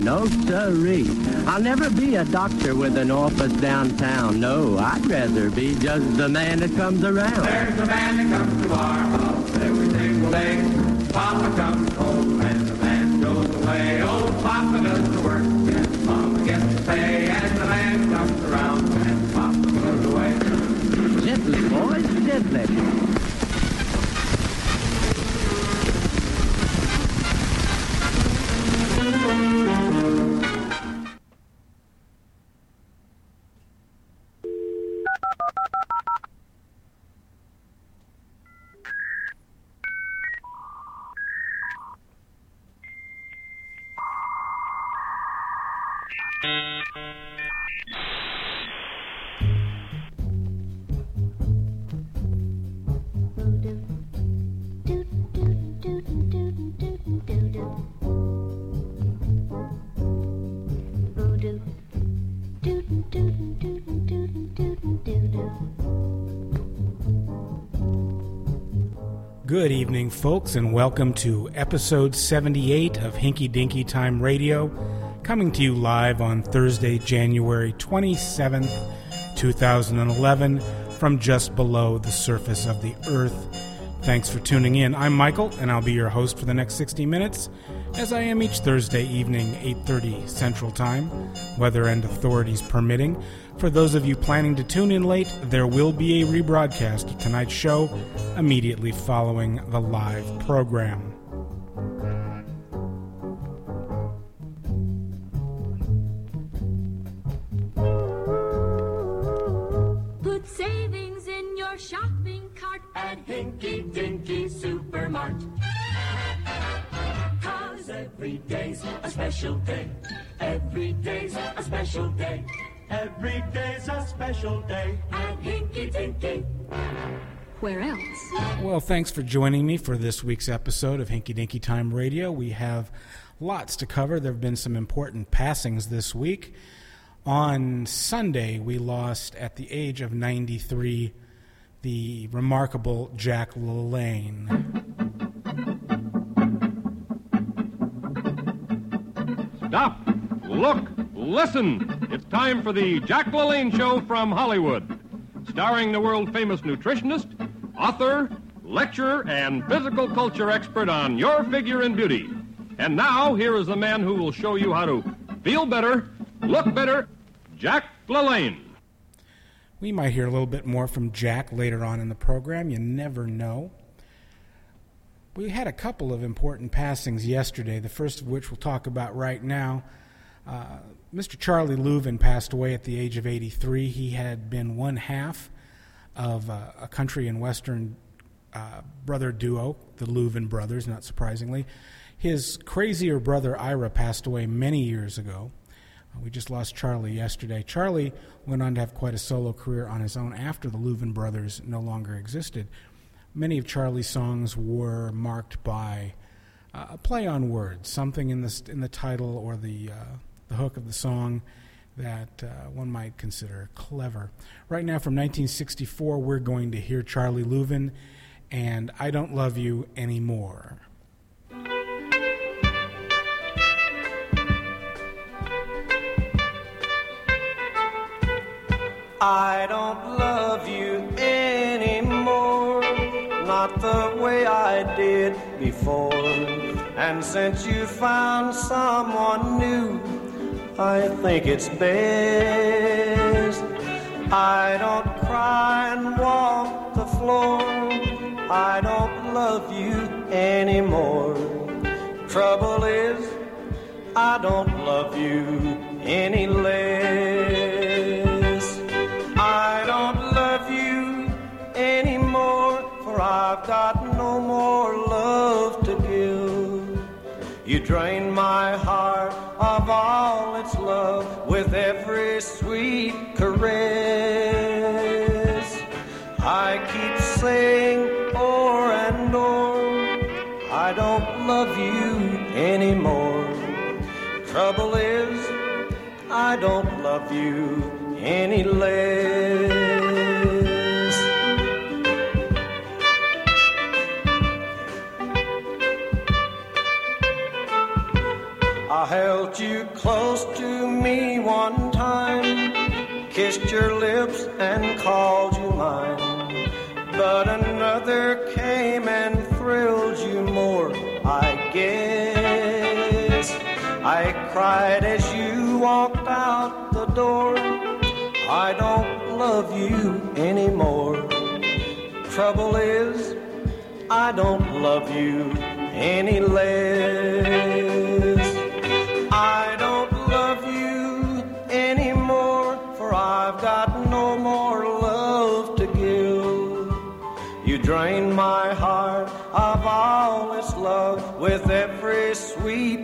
No, sirree. I'll never be a doctor with an office downtown. No, I'd rather be just the man that comes around. There's a man that comes to our house every single day. Papa comes home and the man goes away. Oh, Papa does the work and Mama gets the pay. As the man comes around and Papa goes away. Gently, boys, gently. Good evening, folks, and welcome to episode 78 of Hinky Dinky Time Radio, coming to you live on Thursday, January 27th, 2011, from just below the surface of the Earth. Thanks for tuning in. I'm Michael, and I'll be your host for the next 60 minutes, as I am each Thursday evening, 8:30 Central Time, weather and authorities permitting. For those of you planning to tune in late, there will be a rebroadcast of tonight's show immediately following the live program. Put savings in your shopping cart at Hinky Dinky Supermart. 'Cause every day's a special day. Every day's a special day. Every day's a special day at Hinky Dinky. Where else? Well, thanks for joining me for this week's episode of Hinky Dinky Time Radio. We have lots to cover. There have been some important passings this week. On Sunday, we lost, at the age of 93, the remarkable Jack LaLanne. Stop! Look! Listen! It's time for the Jack LaLanne Show from Hollywood, starring the world-famous nutritionist, author, lecturer, and physical culture expert on your figure and beauty. And now, here is the man who will show you how to feel better, look better, Jack LaLanne. We might hear a little bit more from Jack later on in the program. You never know. We had a couple of important passings yesterday, the first of which we'll talk about right now. Mr. Charlie Louvin passed away at the age of 83. He had been one half of a country and western brother duo, the Louvin brothers, not surprisingly. His crazier brother Ira passed away many years ago. We just lost Charlie yesterday. Charlie went on to have quite a solo career on his own after the Louvin brothers no longer existed. Many of Charlie's songs were marked by a play on words, something in the title or the hook of the song that one might consider clever. Right now, from 1964, we're going to hear Charlie Louvin and I Don't Love You Anymore. I don't love you anymore, not the way I did before. And since you found someone new, I think it's best I don't cry and walk the floor. I don't love you anymore. Trouble is, I don't love you any less. I don't love you anymore, for I've got no more love to give. You drain my heart of all its love with every sweet caress. I keep saying o'er and o'er, I don't love you anymore. Trouble is, I don't love you any less. I held you close to me one time, kissed your lips and called you mine. But another came and thrilled you more, I guess. I cried as you walked out the door, I don't love you anymore. Trouble is, I don't love you any less. I don't love you anymore, for I've got no more love to give. You drain my heart of all its love with every sweet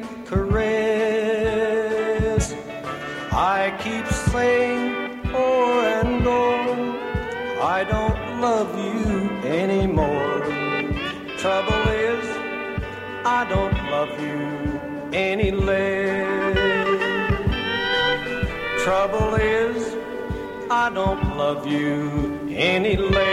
caress. I keep saying o'er and o'er, I don't love you anymore. Trouble is, I don't love you any less. Trouble is, I don't love you any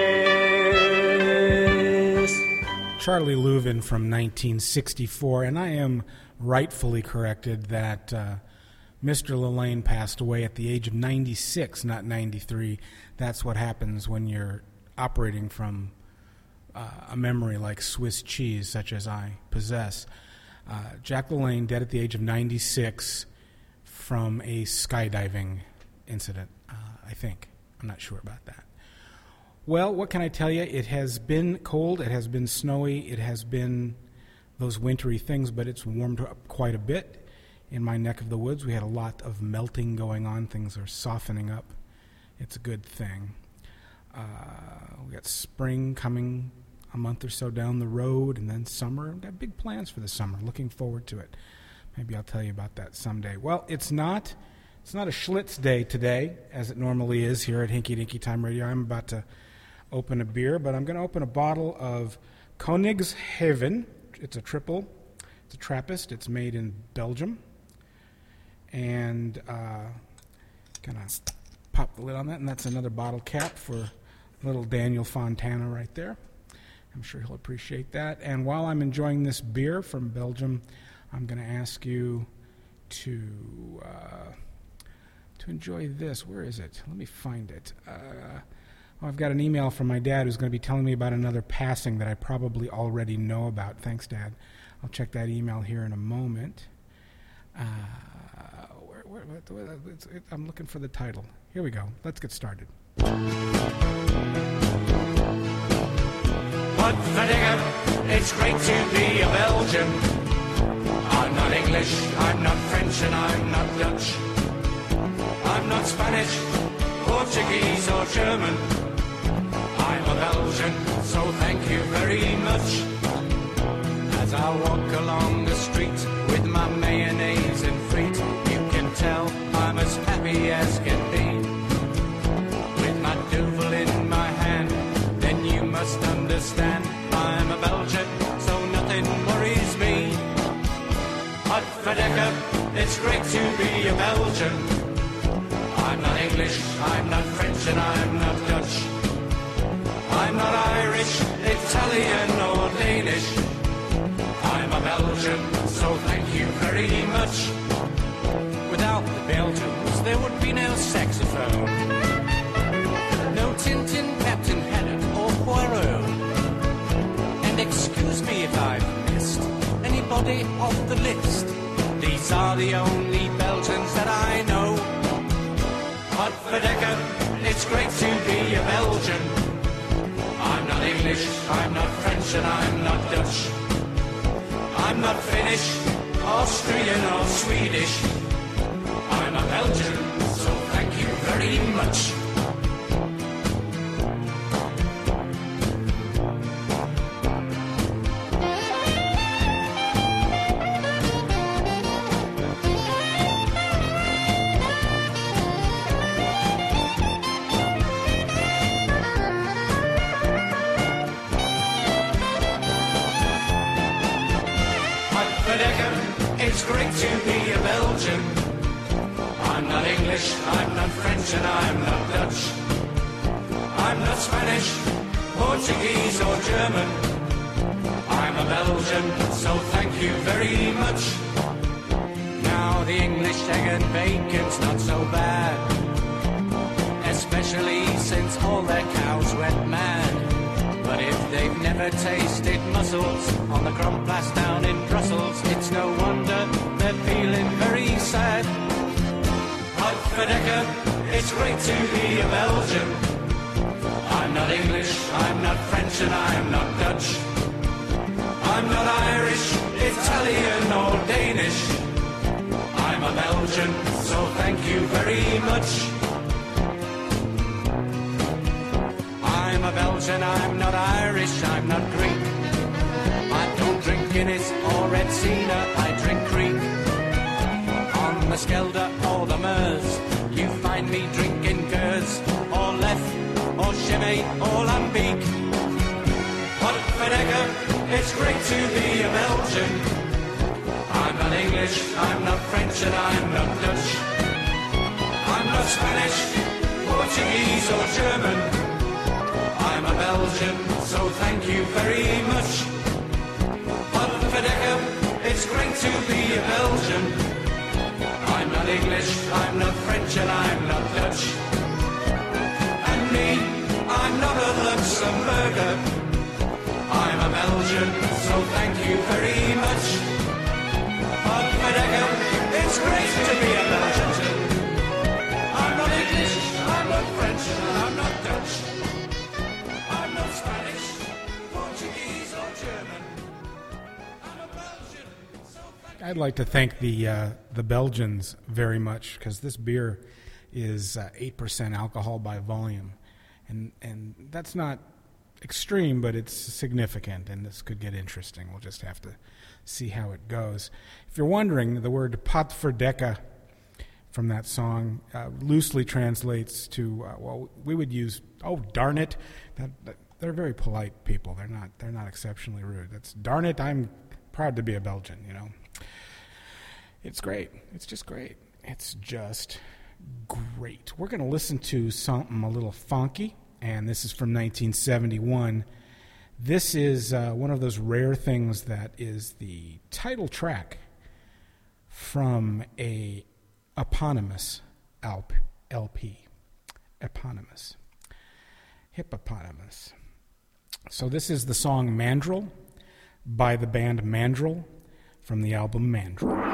less. Charlie Louvin from 1964, and I am rightfully corrected that Mr. Lillane passed away at the age of 96, not 93. That's what happens when you're operating from a memory like Swiss cheese, such as I possess. Jack LaLanne dead at the age of 96 from a skydiving incident, I think. I'm not sure about that. Well, what can I tell you? It has been cold, it has been snowy, it has been those wintry things, but it's warmed up quite a bit. In my neck of the woods, we had a lot of melting going on. Things are softening up. It's a good thing. We got spring coming a month or so down the road, and then summer. We've got big plans for the summer. Looking forward to it. Maybe I'll tell you about that someday. Well, it's not a Schlitz day today, as it normally is here at Hinky Dinky Time Radio. I'm about to open a beer, but I'm going to open a bottle of Koningshaven. It's a triple. It's a Trappist. It's made in Belgium. And gonna pop the lid on that, and that's another bottle cap for little Daniel Fontana right there. I'm sure he'll appreciate that. And while I'm enjoying this beer from Belgium, I'm going to ask you to enjoy this. Where is it? Let me find it. I've got an email from my dad who's going to be telling me about another passing that I probably already know about. Thanks, Dad. I'll check that email here in a moment. I'm looking for the title. Here we go. Let's get started. What Verdinger, it's great to be a Belgian. I'm not English, I'm not French, and I'm not Dutch. I'm not Spanish, Portuguese, or German. I'm a Belgian, so thank you very much. As I walk along the street with my mayonnaise and frites, you can tell I'm as happy as can be. With my duvel in my hand, then you must understand I'm a Belgian, so nothing worries me. Hot Verdekker, it's great to be a Belgian. I'm not English, I'm not French, and I'm not Dutch. I'm not Irish, Italian, or Danish. I'm a Belgian, so thank you very much. Without the Belgians, there would be no saxophone, no Tintin, Captain Haddock, or Poirot. And excuse me if I've missed anybody off the list. These are the only Belgians that I know. Hot Verdekker, it's great to be a Belgian. I'm not English, I'm not French, and I'm not Dutch. I'm not Finnish, Austrian, or Swedish. I'm a Belgian, so thank you very much. It's great to be a Belgian. I'm not English, I'm not French, and I'm not Dutch. I'm not Spanish, Portuguese, or German. I'm a Belgian, so thank you very much. Now the English egg and bacon's not so bad, especially since all their cows went mad. But if they've never tasted mussels on the Crumplas down in Brussels, it's no wonder they're feeling very sad. Pot verdekker, it's great to be a Belgian. I'm not English, I'm not French, and I'm not Dutch. I'm not Irish, Italian, or Danish. I'm a Belgian, so thank you very much. I'm a Belgian, I'm not Irish, I'm not Greek. I don't drink Guinness or Red Sina, I drink Creek. On the Schelde or the Meuse, you find me drinking Gers, or Lef, or Chimay, or Lambiek. Pot verdekker, it's great to be a Belgian. I'm not English, I'm not French, and I'm not Dutch. I'm not Spanish, Portuguese, or German. I'm a Belgian, so thank you very much. Pot verdekker, it's great to be a Belgian. I'm not English, I'm not French, and I'm not Dutch. And me, I'm not a Luxembourger. I'm a Belgian, so thank you very much. Pot verdekker, it's great to be a Belgian. I'm not English, I'm not French, and I'm not Dutch. I'm not Spanish, Portuguese, or German. I'm a Belgian, so thank you. I'd like to thank the Belgians very much, because this beer is 8% alcohol by volume, and that's not extreme, but it's significant, and this could get interesting. We'll just have to see how it goes. If you're wondering, the word pot verdekker from that song loosely translates to well, we would use "oh darn it." They're very polite people. They're not exceptionally rude. That's "darn it, I'm proud to be a Belgian." You know, it's great. It's just great. It's just great. We're going to listen to something a little funky. And this is from 1971. This is one of those rare things that is the title track from a eponymous LP. Eponymous. Hippopotamus. So this is the song Mandrill by the band Mandrill from the album Mandrill.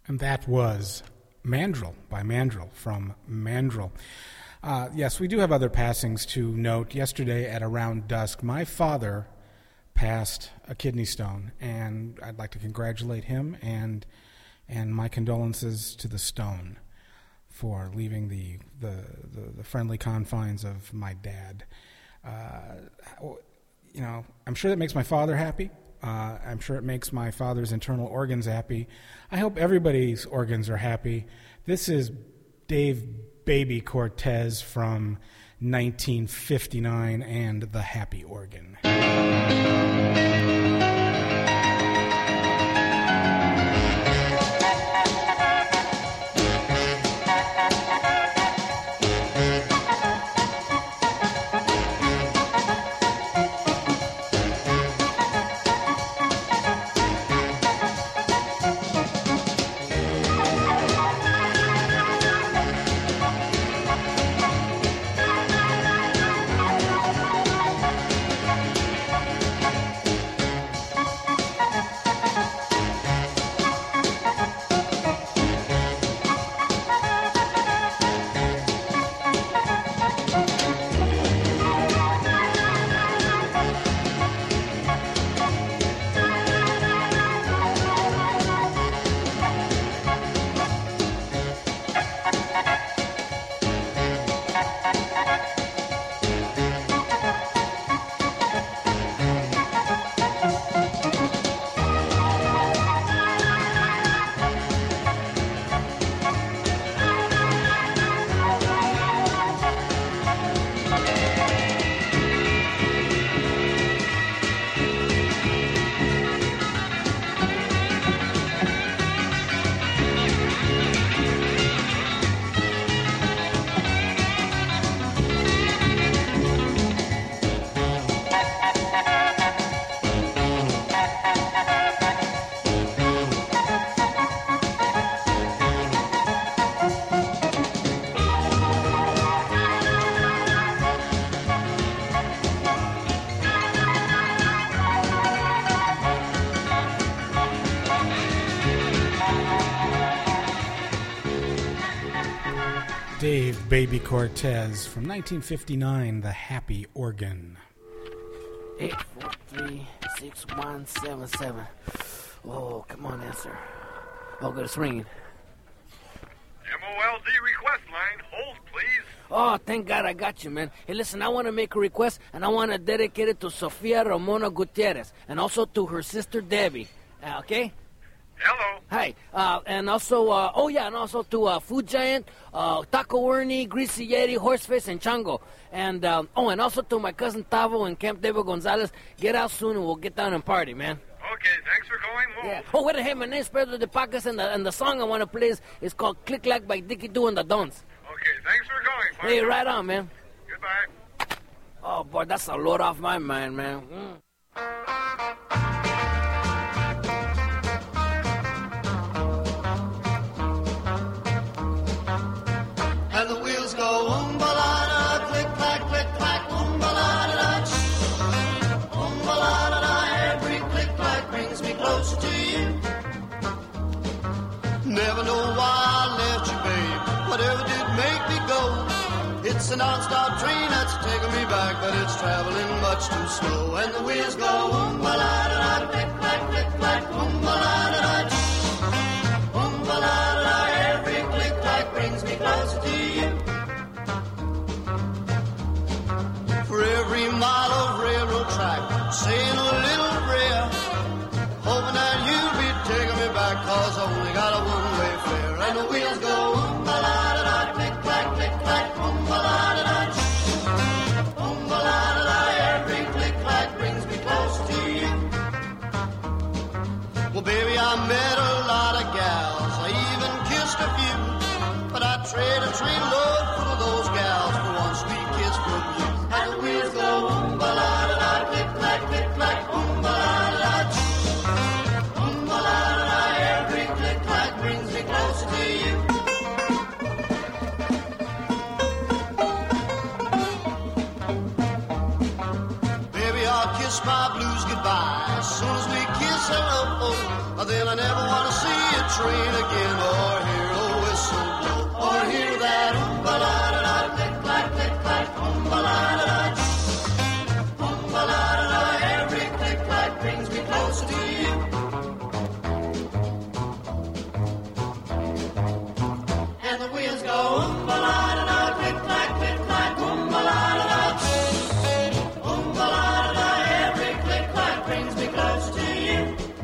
And that was Mandrill by Mandrill from Mandrill. Yes, we do have other passings to note. Yesterday at around dusk, my father passed a kidney stone, and I'd like to congratulate him and my condolences to the stone for leaving the friendly confines of my dad. You know, I'm sure that makes my father happy. I'm sure it makes my father's internal organs happy. I hope everybody's organs are happy. This is Dave Baby Cortez from 1959 and the Happy Organ. Dave Baby Cortez from 1959, The Happy Organ. 843-6177. Oh, come on, answer. Oh, good, it's ringing. MOLD request line. Hold, please. Oh, thank God I got you, man. Hey, listen, I want to make a request, and I want to dedicate it to Sofia Ramona Gutierrez, and also to her sister Debbie. Okay? Hello. Hi. And also, and also to Food Giant, Taco Ernie, Greasy Yeti, Horseface, and Chango. And, and also to my cousin Tavo and Camp David Gonzalez. Get out soon and we'll get down and party, man. Okay, thanks for calling. Yeah. Oh, wait, hey, my name's Pedro de Pacas, and the song I want to play is called Click Clack by Dickie Doo and the Dons. Okay, thanks for calling. Hey, right on, man. Goodbye. Oh, boy, that's a load off my mind, man. And the wheels go oom-ba-la-da, click-clack, oom-ba-la-da-da, oom-ba-la-da-da. Every click-clack brings me closer to you. Never know why I left you, babe. Whatever did make me go. It's a non-stop train that's taking me back, but it's traveling much too slow. And the wheels go oom-ba-la-da-da, click-clack, oom-ba-la-da-da, oom-ba-la-da-da. Every click-clack brings me closer to you. For every mile of railroad track, saying a little prayer, hoping that you'll be taking me back, 'cause I only got a one-way fare. And the wheels go oom-ba-la-da-da, click-clack, oom-ba-la-da-da, oom-ba-la-da-da. Every click-clack brings me closer to you. Well, baby, I met a lot of gals, I even kissed a few, but I'd trade a trainload full of those gals for one sweet kiss from you. And the wheels go oom-ba-la-da-da, click-clack, oom-ba-la-da-da, oom-ba-la-da-da. Every click-clack brings me closer to you. Baby, I'll kiss my blues goodbye as soon as we kiss hello. Then I never want to see you train again, or hear a whistle blow, or hear that oompa-la-da-da, click-clack, click-clack, oompa-la-da-da, oompa-la-da-da, every click-clack brings me closer to you. And the wheels go oompa-la-da-da, click-clack, click-clack, oompa-la-da-da, oompa-la-da-da, every click-clack brings me closer to you.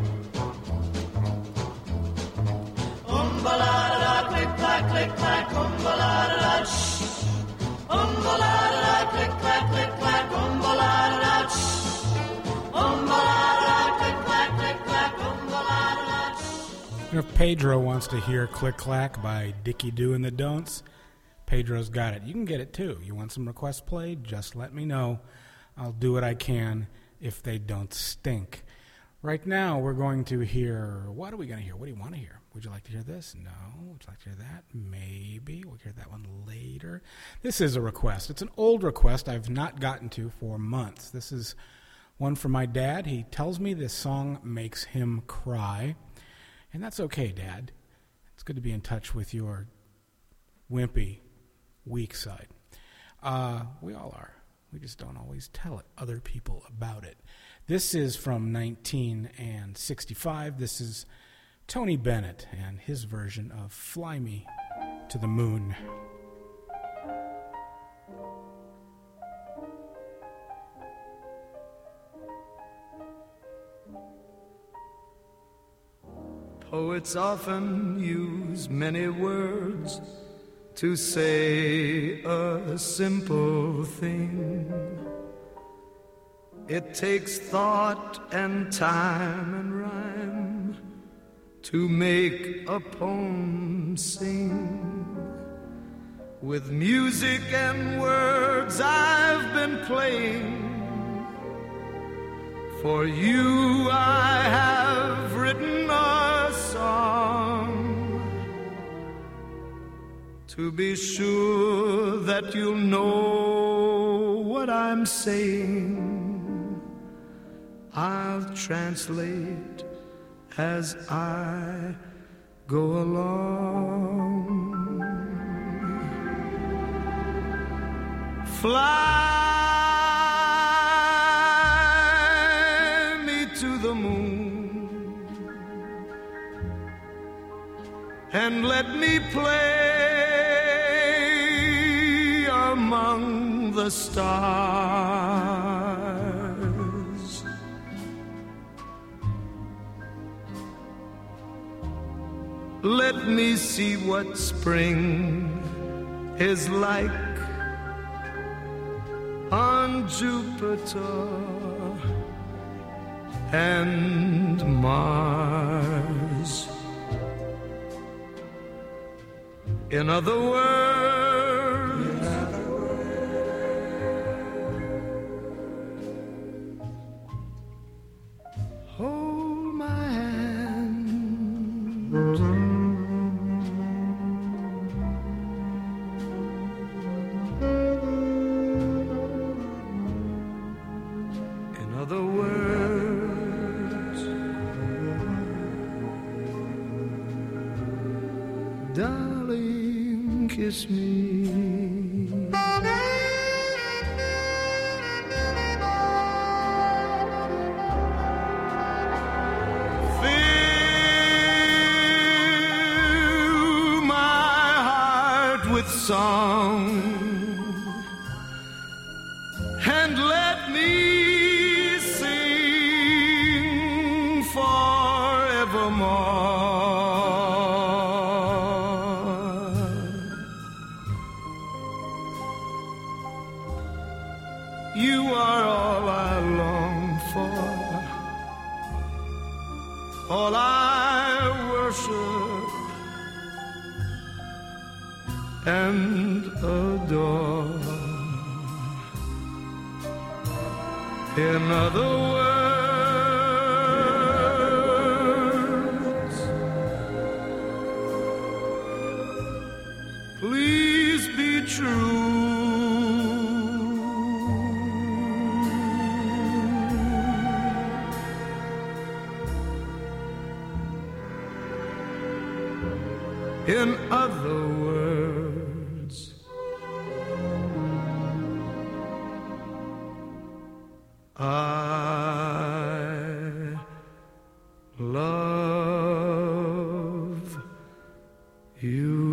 Oompa-la-da-da, click-clack, click-clack, oompa-la-da-da, oompa-la-da-da, click-clack, click-clack, oompa-la-da-da, oompa-la-da-da, click-clack, click-clack, oompa-la-da-da. If Pedro wants to hear Click Clack by Dickie Doo and the Don'ts, Pedro's got it. You can get it too. You want some requests played? Just let me know. I'll do what I can if they don't stink. Right now, we're going to hear... What are we going to hear? What do you want to hear? Would you like to hear this? No. Would you like to hear that? Maybe. We'll hear that one later. This is a request. It's an old request I've not gotten to for months. This is one from my dad. He tells me this song makes him cry. And that's okay, Dad. It's good to be in touch with your wimpy, weak side. We all are. We just don't always tell other people about it. This is from 1965. This is Tony Bennett and his version of Fly Me to the Moon. Poets often use many words to say a simple thing. It takes thought and time and rhyme to make a poem sing. With music and words I've been playing. For you I have written a song, to be sure that you'll know what I'm saying. I'll translate as I go along. Fly me to the moon and let me play among the stars. Let me see what spring is like on Jupiter and Mars. In other words, hold my hand. In other words, darling, kiss me. Fill my heart with song and let me sing forevermore. You are all I long for, all I worship and adore. In other words, please be true. In other words, I love you.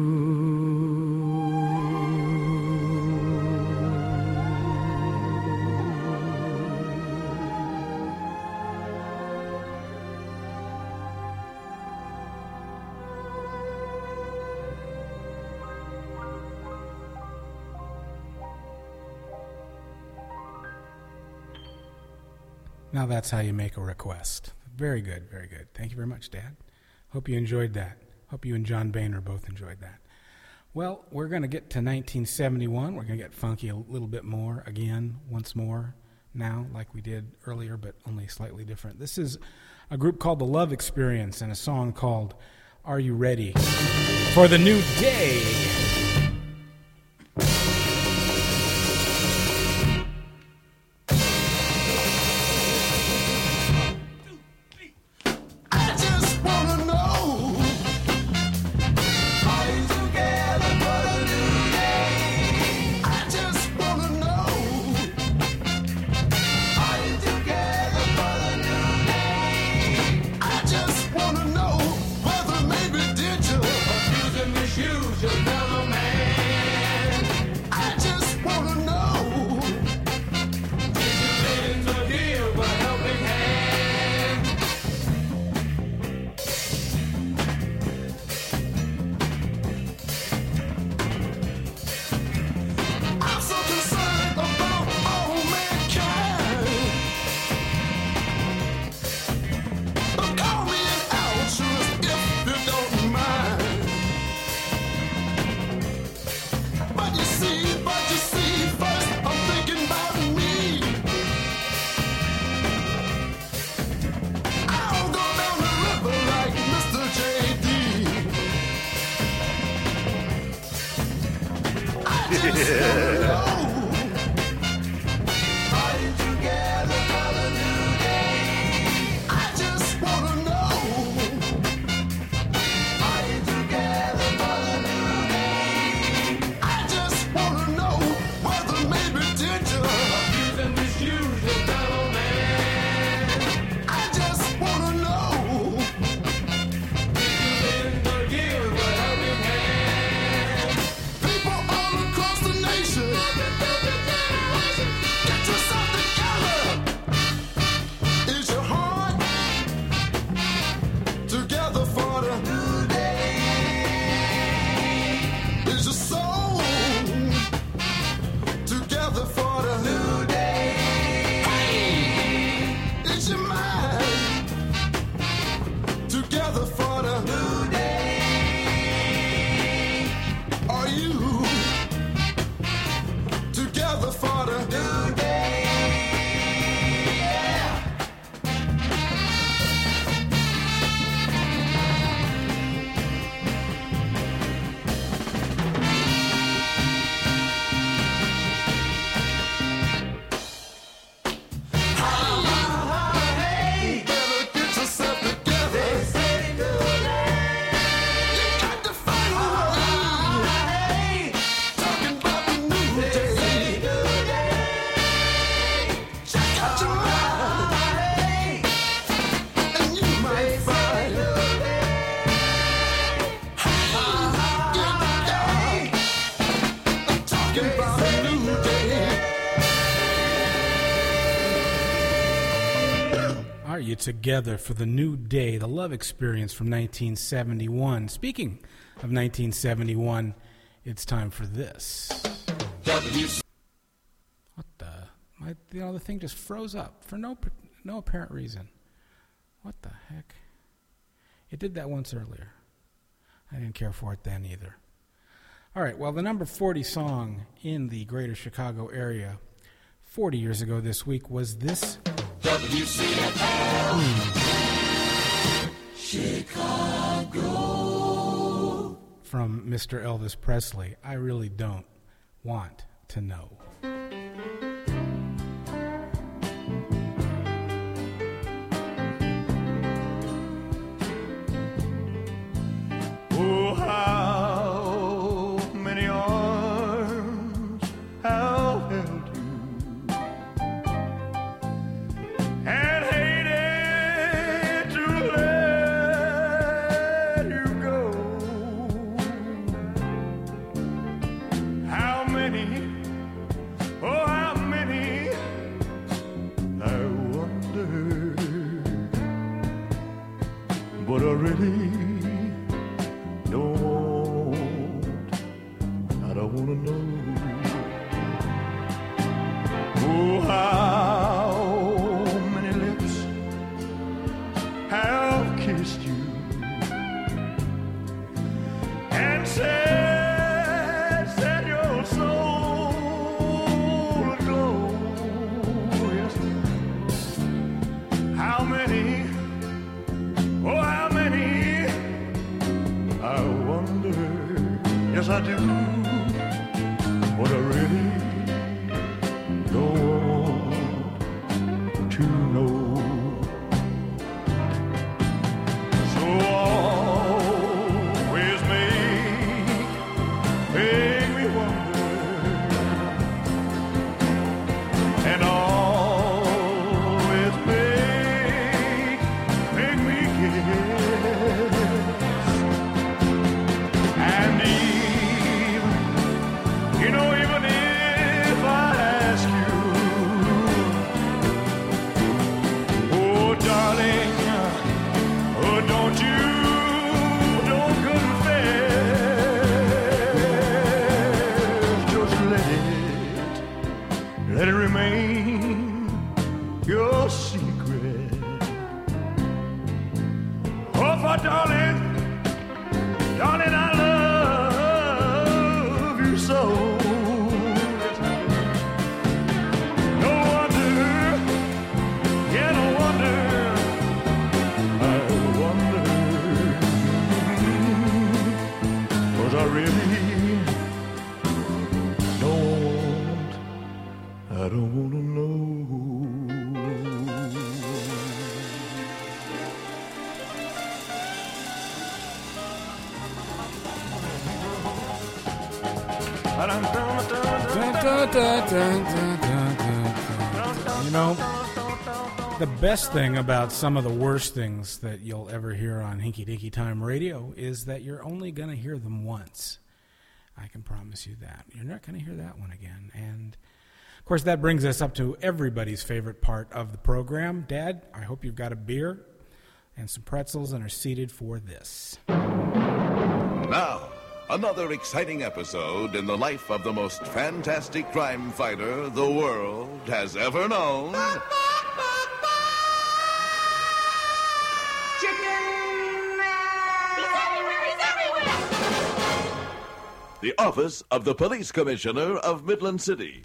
Now that's how you make a request. Very good, very good. Thank you very much, Dad. Hope you enjoyed that. Hope you and John Boehner both enjoyed that. Well, we're going to get to 1971. We're going to get funky a little bit more again, once more now, like we did earlier, but only slightly different. This is a group called The Love Experience and a song called Are You Ready for the New Day? Together for the New Day, The Love Experience from 1971. Speaking of 1971, it's time for this. What the? The thing just froze up for no apparent reason. What the heck? It did that once earlier. I didn't care for it then either. All right, well, the number 40 song in the greater Chicago area 40 years ago this week was this. WCFL Chicago. From Mr. Elvis Presley. I really don't want to know. Oh, how really don't want. I don't want to know. Oh, how many lips have kissed you and set your soul aglow? Yes. How many? Oh, how many? I wonder. Yes, I do. What I really don't want to know. So always make me wonder, and always make me guess. And even if I ask you, oh darling, oh don't confess, just let it remain your secret. Oh, for darling, I love you so. I really don't want to know. You know, the best thing about some of the worst things that you'll ever hear on Hinky Dinky Time Radio is that you're only going to hear them once. I can promise you that. You're not going to hear that one again. And, of course, that brings us up to everybody's favorite part of the program. Dad, I hope you've got a beer and some pretzels and are seated for this. Now, another exciting episode in the life of the most fantastic crime fighter the world has ever known. The Office of the Police Commissioner of Midland City.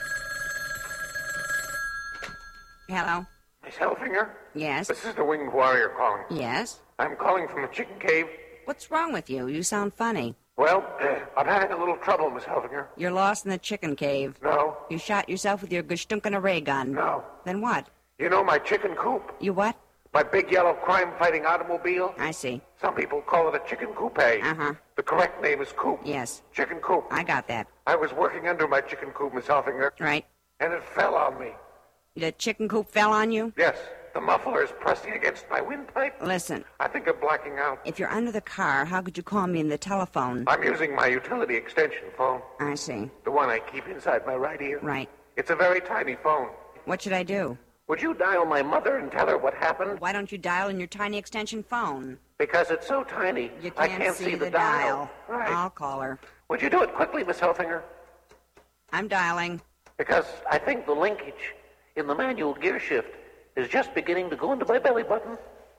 Hello? Miss Helfinger? Yes? This is the Winged Warrior calling. Yes? I'm calling from the chicken cave. What's wrong with you? You sound funny. Well, I'm having a little trouble, Miss Helfinger. You're lost in the chicken cave. No. You shot yourself with your Gestunken ray gun. No. Then what? You know my chicken coop? You what? My big yellow crime-fighting automobile? I see. Some people call it a chicken coupe. Uh-huh. The correct name is coop. Yes. Chicken coop. I got that. I was working under my chicken coop, Miss Helfinger. Right. And it fell on me. The chicken coop fell on you? Yes. The muffler is pressing against my windpipe. Listen. I think I'm blacking out. If you're under the car, how could you call me in the telephone? I'm using my utility extension phone. I see. The one I keep inside my right ear. Right. It's a very tiny phone. What should I do? Would you dial my mother and tell her what happened? Why don't you dial in your tiny extension phone? Because it's so tiny, You I can't can't see the dial. Right. I'll call her. Would you do it quickly, Miss Helfinger? I'm dialing. Because I think the linkage in the manual gear shift is just beginning to go into my belly button.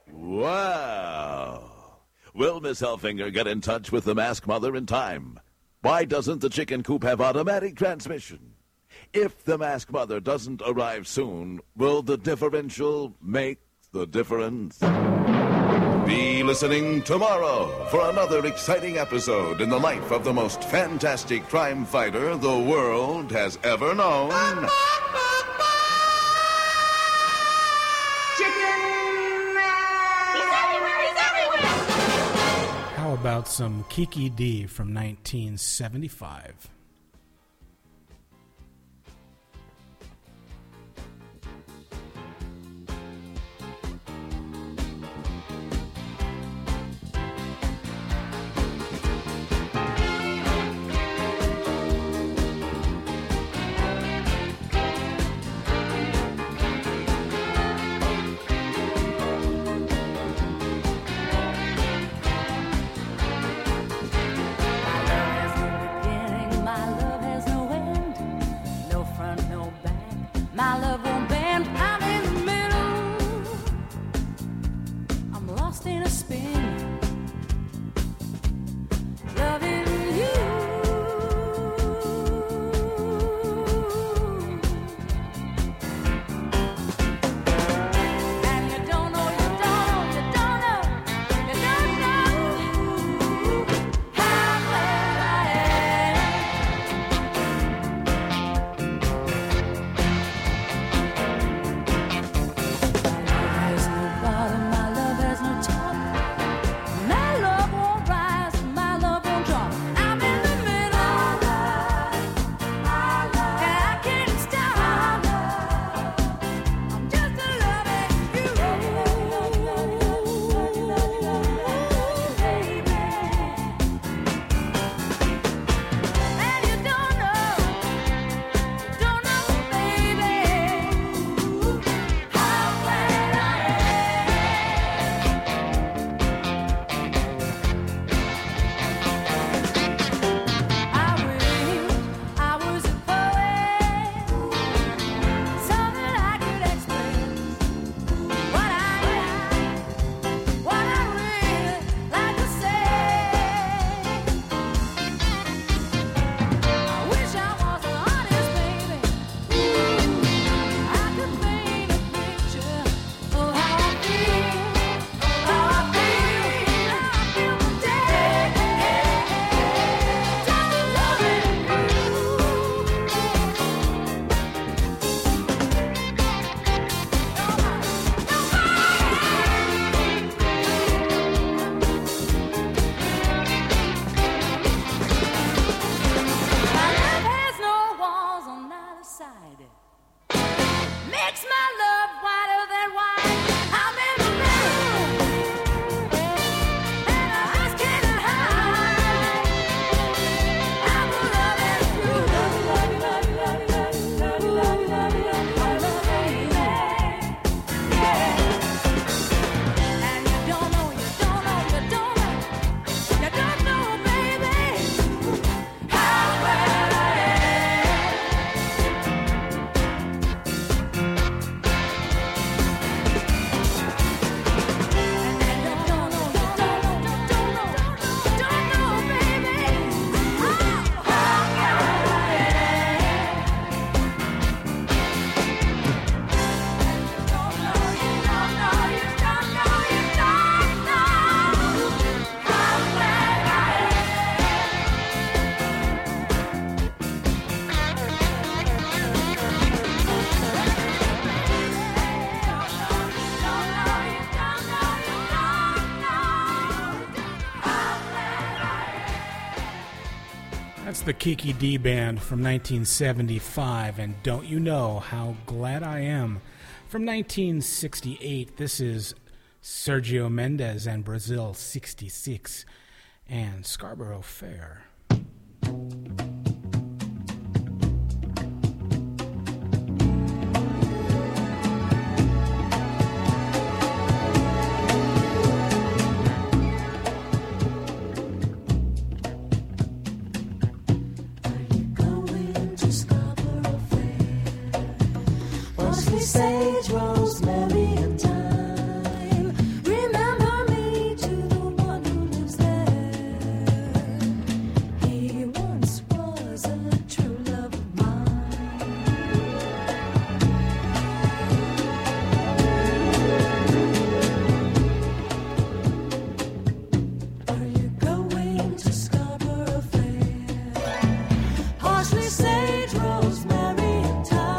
Wow. Will Miss Helfinger get in touch with the Mask Mother in time? Why doesn't the chicken coop have automatic transmission? If the Mask Mother doesn't arrive soon, will the differential make the difference? Be listening tomorrow for another exciting episode in the life of the most fantastic crime fighter the world has ever known. How about some Kiki D from 1975? That's the Kiki D Band from 1975, and Don't You Know How Glad I Am from 1968. This is Sergio Mendes and Brazil 66 and Scarborough Fair. Sage, rosemary, and thyme. Remember me to the one who lives there. He once was a true love of mine. Are you going to Scarborough Fair? Parsley, sage, rosemary, and thyme.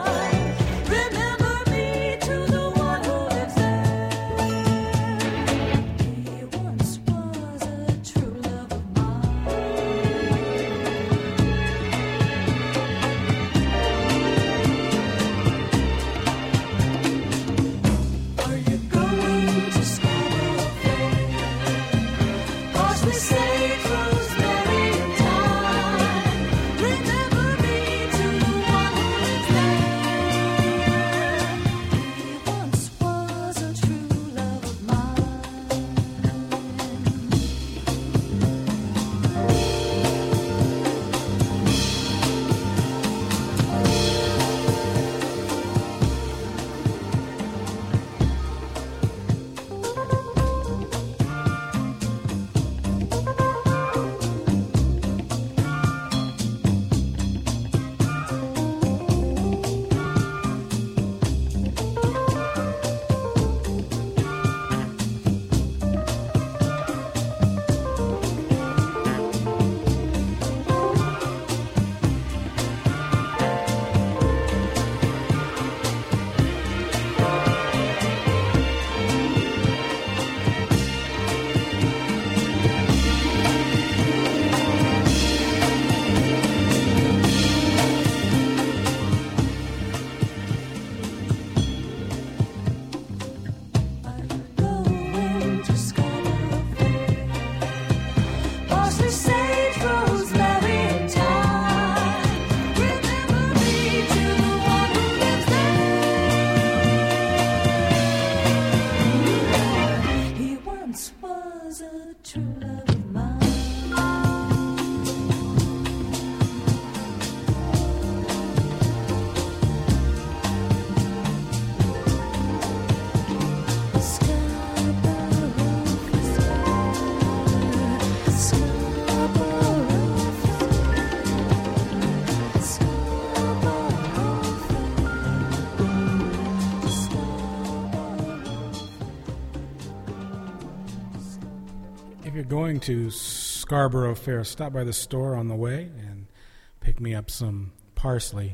Going to Scarborough Fair, stop by the store on the way and pick me up some parsley,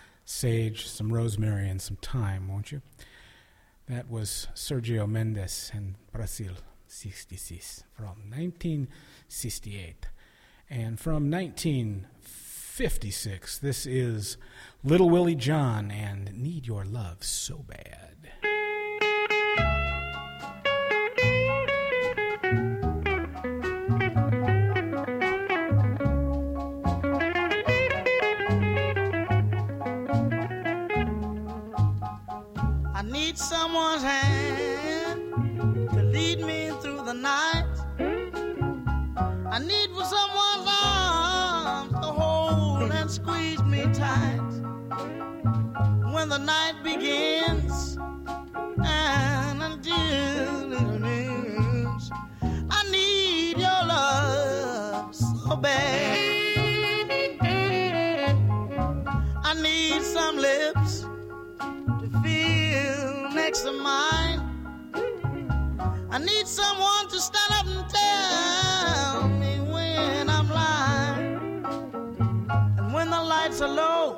sage, some rosemary, and some thyme, won't you? That was Sergio Mendes and Brazil 66 from 1968. And from 1956, this is Little Willie John and Need Your Love So Bad. Someone's hand to lead me through the night. I need for someone's arms to hold and squeeze me tight. When the night begins and until it ends, I need your love so bad. I need some lips to feel next to mine. I need someone to stand up and tell me when I'm lying. And when the lights are low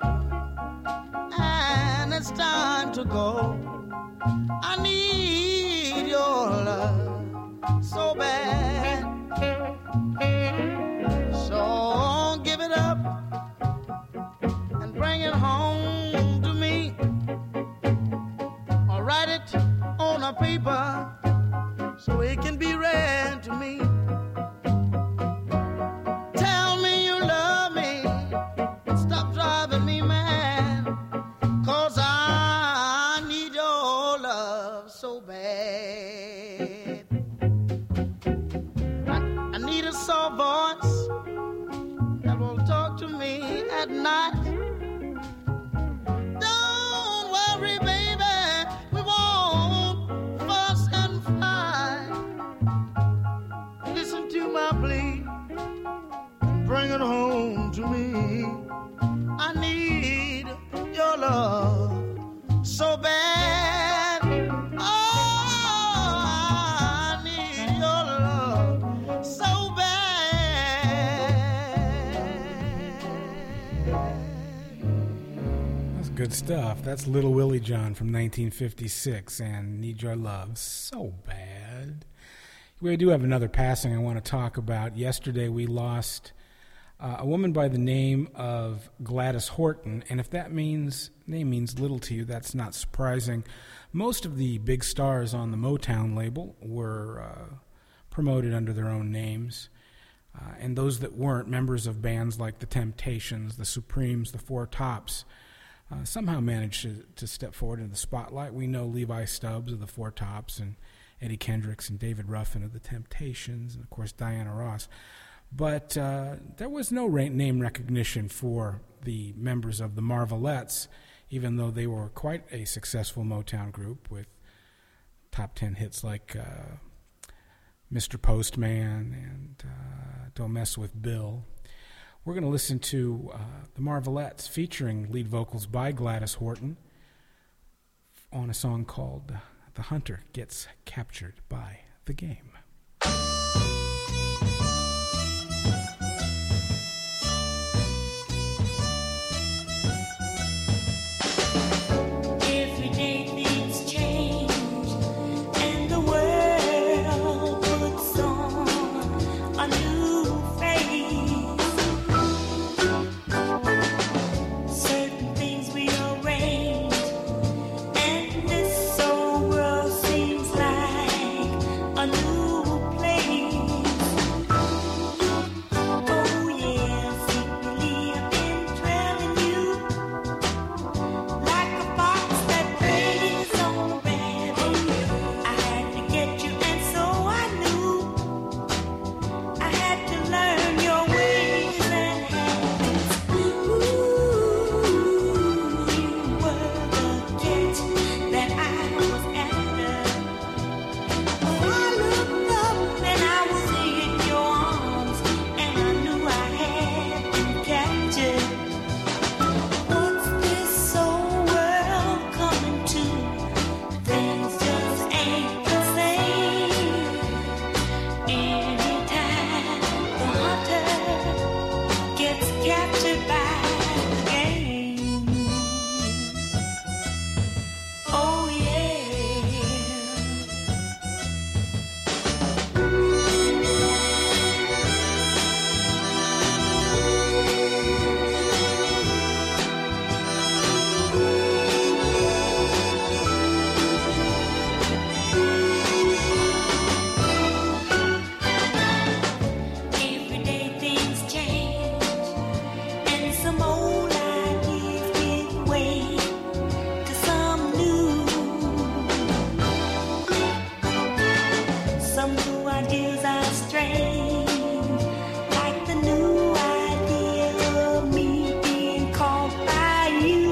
and it's time to go, I need your love so bad. So give it soft voice that will talk to me at night. Don't worry, baby, we won't fuss and fight. Listen to my plea, bring it home to me. I need your love so bad. Oh, I need your love so bad. That's good stuff. That's Little Willie John from 1956 and Need Your Love So Bad. We do have another passing I want to talk about. Yesterday we lost a woman by the name of Gladys Horton, and if that name means little to you, that's not surprising. Most of the big stars on the Motown label were promoted under their own names, and those that weren't, members of bands like the Temptations, the Supremes, the Four Tops, somehow managed to step forward into the spotlight. We know Levi Stubbs of the Four Tops, and Eddie Kendricks and David Ruffin of the Temptations, and of course Diana Ross. But there was no name recognition for the members of the Marvelettes, even though they were quite a successful Motown group with top 10 hits like Mr. Postman and Don't Mess With Bill. We're going to listen to the Marvelettes featuring lead vocals by Gladys Horton on a song called The Hunter Gets Captured by the Game. Every day things change and the world puts on a new face. Certain things we arrange and this old world seems like a new place. Oh yeah, secretly I've been trailing you like a fox that preys on a rabbit. I had to get you, and so I knew I had to learn your ways and habits. Ooh, you were the catch that I was after. Oh, I looked up and I was in your arms, and I knew I had been captured. What's this old world coming to? Things just ain't the same. Anytime the hunter gets captured by the game. Oh yeah. Every day things change and some old ideas give way to some new. Some new ideas are strange, like the new idea of me being caught by you.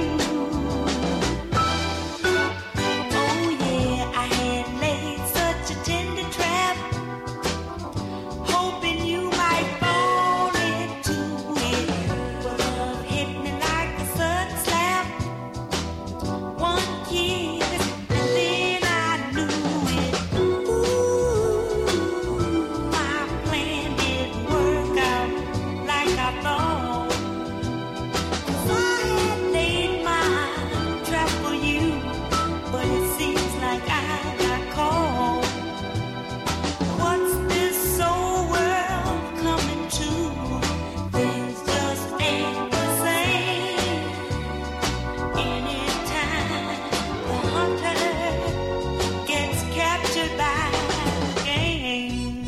Oh yeah, I had laid such a tender trap, hoping you might fall into it. But love hit me like a sudden slap. One kiss, and then I knew it. Ooh, my plan didn't work out like I thought. 'Cause I had laid my trap for you, but it seems like I got caught. What's this old world coming to? Things just ain't the same. Anytime the hunter gets captured by the game.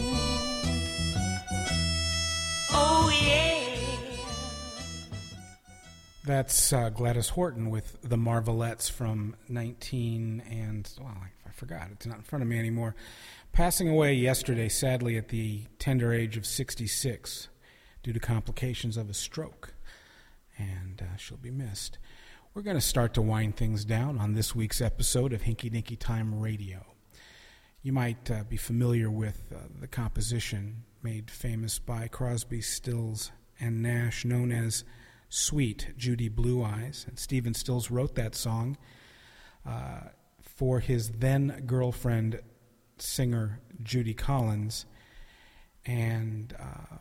Oh yeah. That's Gladys Horton with the Marvelettes from 19 and, well, I forgot. It's not in front of me anymore. Passing away yesterday, sadly, at the tender age of 66 due to complications of a stroke. And she'll be missed. We're going to start to wind things down on this week's episode of Hinky Dinky Time Radio. You might be familiar with the composition made famous by Crosby, Stills, and Nash, known as Sweet Judy Blue Eyes. And Stephen Stills wrote that song for his then-girlfriend, singer Judy Collins. And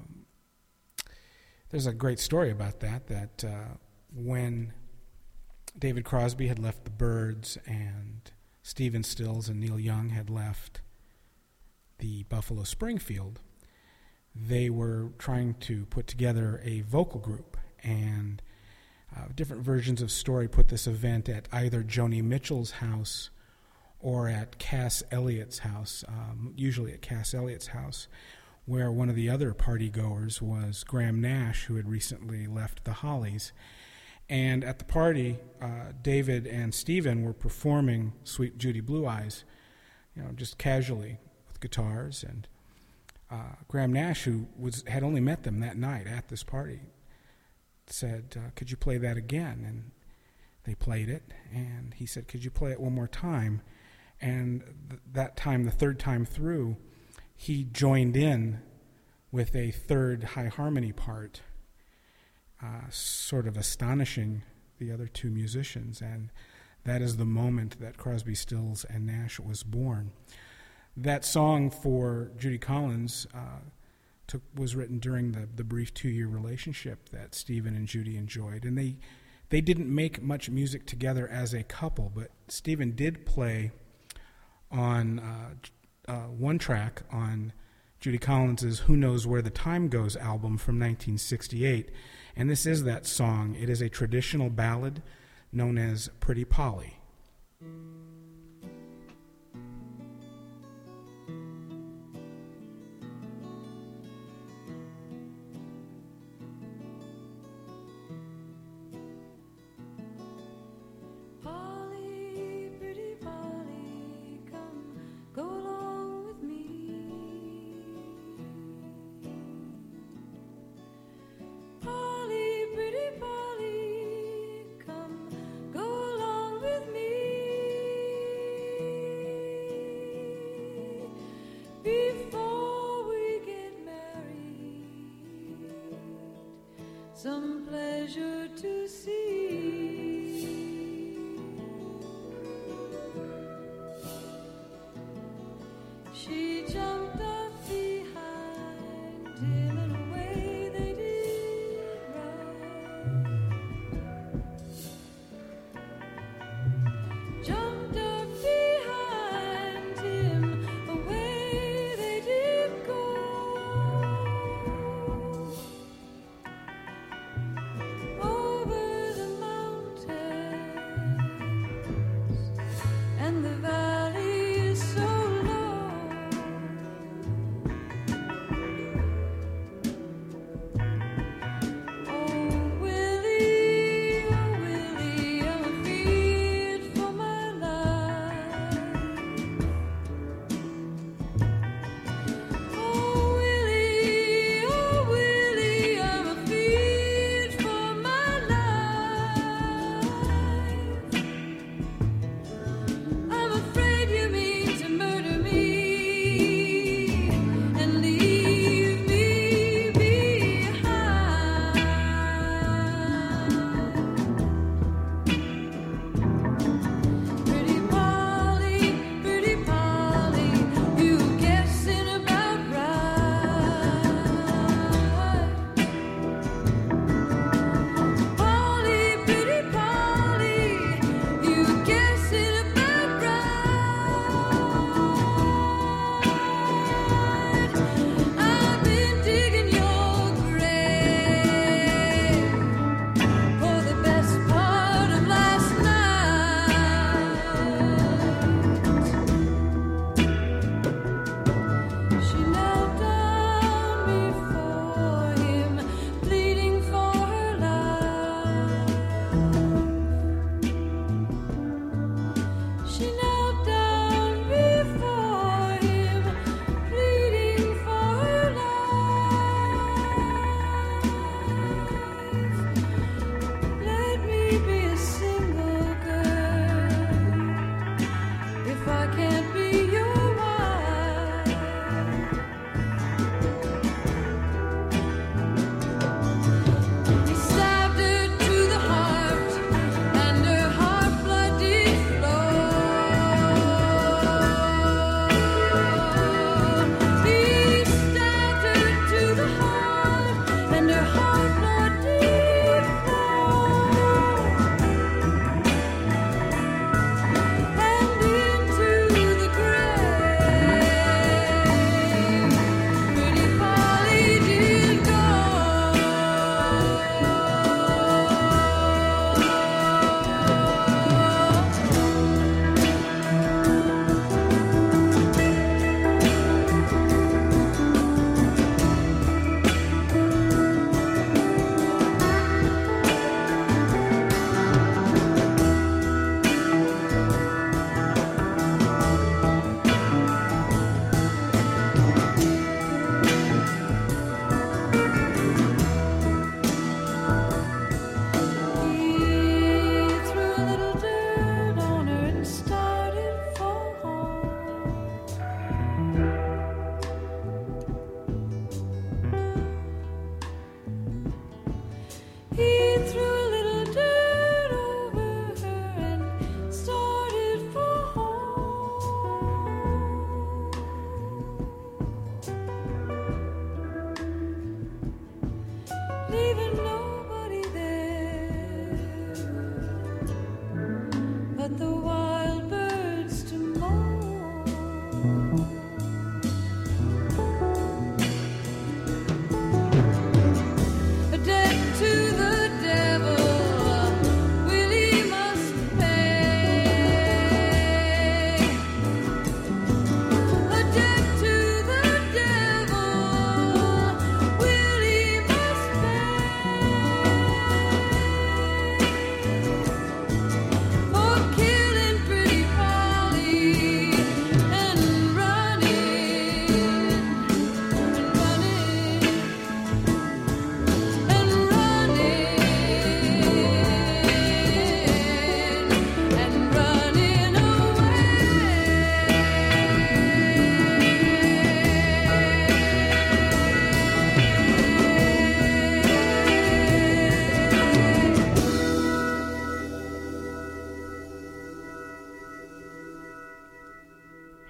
there's a great story about that when David Crosby had left the Byrds and Stephen Stills and Neil Young had left the Buffalo Springfield, they were trying to put together a vocal group, and different versions of story put this event at either Joni Mitchell's house or at Cass Elliott's house, usually at Cass Elliott's house, where one of the other party goers was Graham Nash, who had recently left the Hollies. And at the party, David and Stephen were performing Sweet Judy Blue Eyes, just casually with guitars. And Graham Nash, who had only met them that night at this party, said, could you play that again? And they played it, and he said, could you play it one more time? And that time, the third time through, he joined in with a third high harmony part, sort of astonishing the other two musicians, and that is the moment that Crosby, Stills, and Nash was born. That song for Judy Collins was written during the brief 2-year relationship that Stephen and Judy enjoyed, and they didn't make much music together as a couple, but Stephen did play on one track on Judy Collins' Who Knows Where the Time Goes album from 1968, and this is that song. It is a traditional ballad known as Pretty Polly. Polly, pretty Polly, come, go along with me. Polly, pretty Polly, come, go along with me. Before we get married, some pleasure to see. She jumped up behind him and away they did run. Jumped up behind him, away they did go. Over the mountain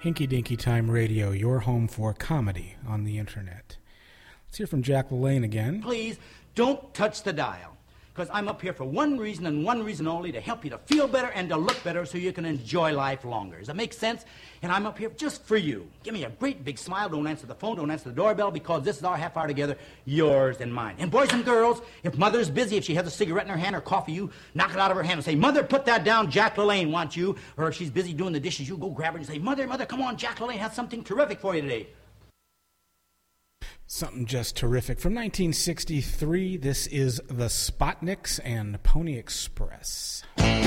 Hinky Dinky Time Radio, your home for comedy on the internet. Let's hear from Jack LaLanne again. Please don't touch the dial, because I'm up here for one reason and one reason only, to help you to feel better and to look better so you can enjoy life longer. Does that make sense? And I'm up here just for you. Give me a great big smile. Don't answer the phone. Don't answer the doorbell, because this is our half hour together, yours and mine. And boys and girls, if Mother's busy, if she has a cigarette in her hand or coffee, you knock it out of her hand and say, Mother, put that down. Jack LaLanne wants you. Or if she's busy doing the dishes, you go grab her and say, Mother, come on. Jack LaLanne has something terrific for you today. Something just terrific. From 1963, this is the Spotnicks and Pony Express.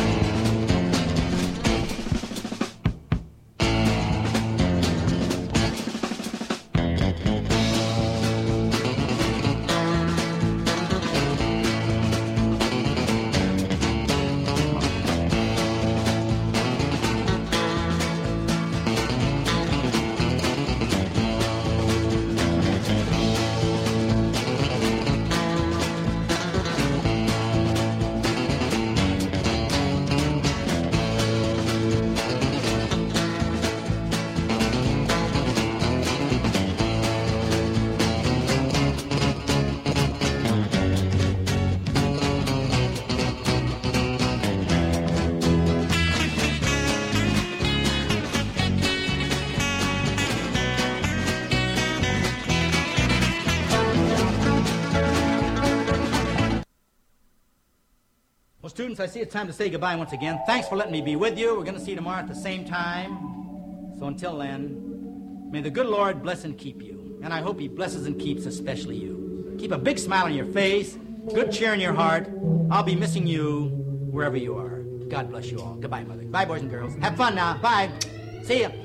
Students, I see it's time to say goodbye once again. Thanks for letting me be with you. We're going to see you tomorrow at the same time. So until then, may the good Lord bless and keep you. And I hope he blesses and keeps especially you. Keep a big smile on your face, good cheer in your heart. I'll be missing you wherever you are. God bless you all. Goodbye, Mother. Bye, boys and girls. Have fun now. Bye. See ya.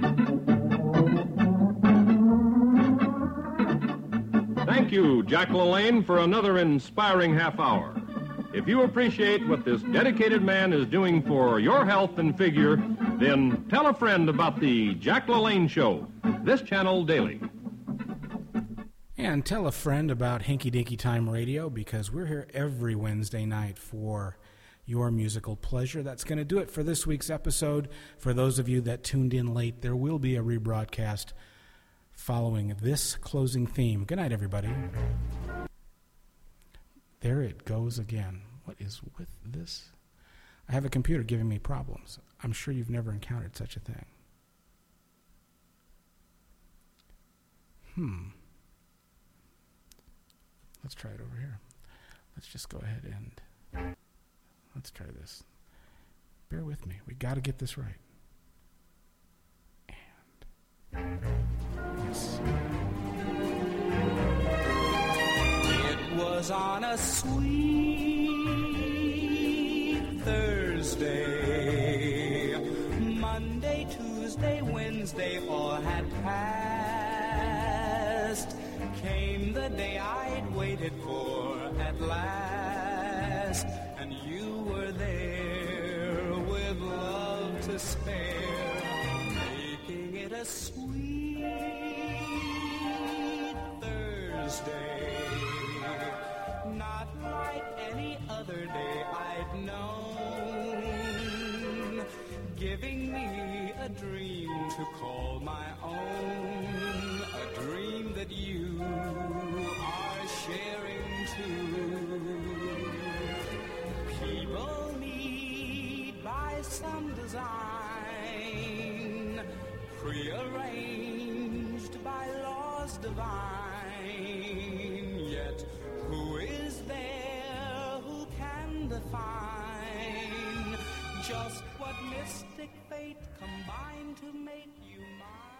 Thank you, Jack LaLanne, for another inspiring half hour. If you appreciate what this dedicated man is doing for your health and figure, then tell a friend about the Jack LaLanne Show, this channel daily. And tell a friend about Hinky Dinky Time Radio, because we're here every Wednesday night for your musical pleasure. That's going to do it for this week's episode. For those of you that tuned in late, there will be a rebroadcast following this closing theme. Good night, everybody. There it goes again. What is with this? I have a computer giving me problems. I'm sure you've never encountered such a thing. Let's try it over here. Let's just go ahead and let's try this. Bear with me. We got to get this right. And yes. It was on a sweet Thursday, Monday, Tuesday, Wednesday, all had passed. Came the day I'd waited for at last, and you were there with love to spare, making it a sweet Thursday. Not like any other day I'd known, giving me a dream to call my own, a dream that you are sharing too. People need by some design, prearranged by laws divine, yet who is there who can define just what mystic fate combined to make you mine?